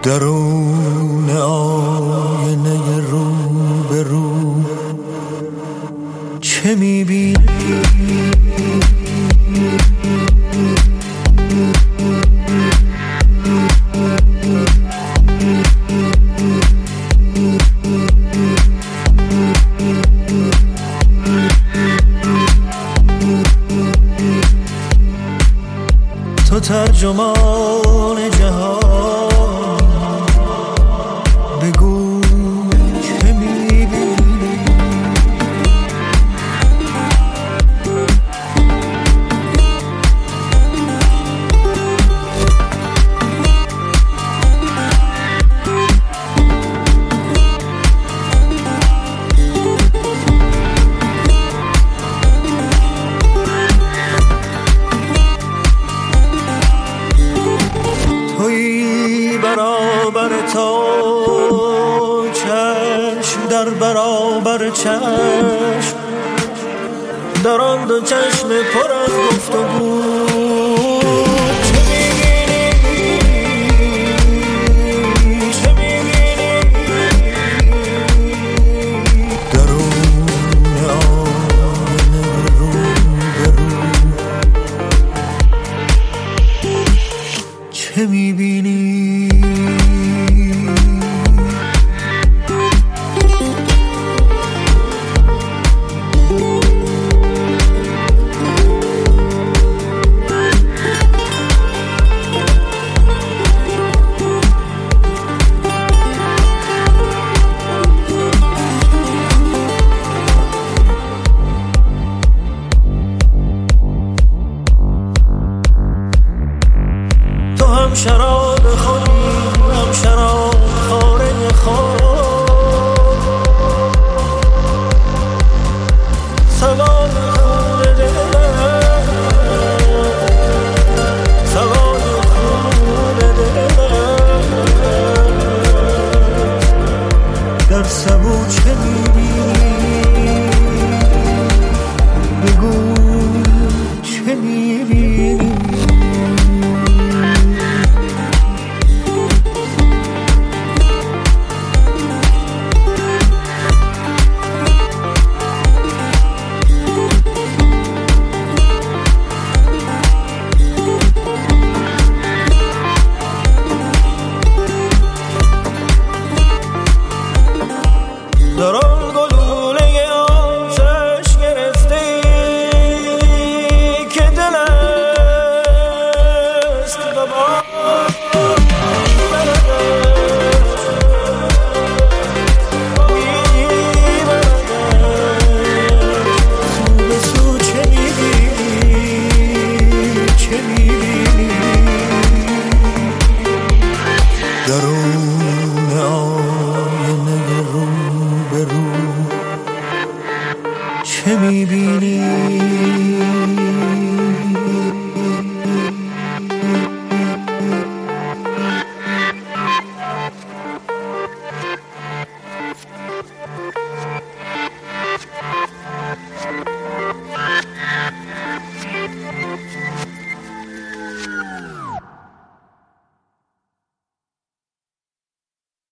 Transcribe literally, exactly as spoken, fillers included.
درون آینه رو به رو چه میبینی؟ تو ترجمان جهان، بگو چه میبینی؟ تویی برابر تا چشم در برابر چشم، در آن دو چشم پر از گفتگو چه می‌بینی؟ چه می‌بینی؟ درون آینه رو به رو چه می‌بینی؟ تو هم شراب خودی، هم شراب خاره خود، سوار خون دلم، سوار خون دلم. در سبو چه میبینی؟ بگو چه میبینی؟ در آن گلوله آتش گرفته که دل است و با سو به سو چه میبینی؟ چه میبینی؟ درون آینه رو به رو چه میبینی؟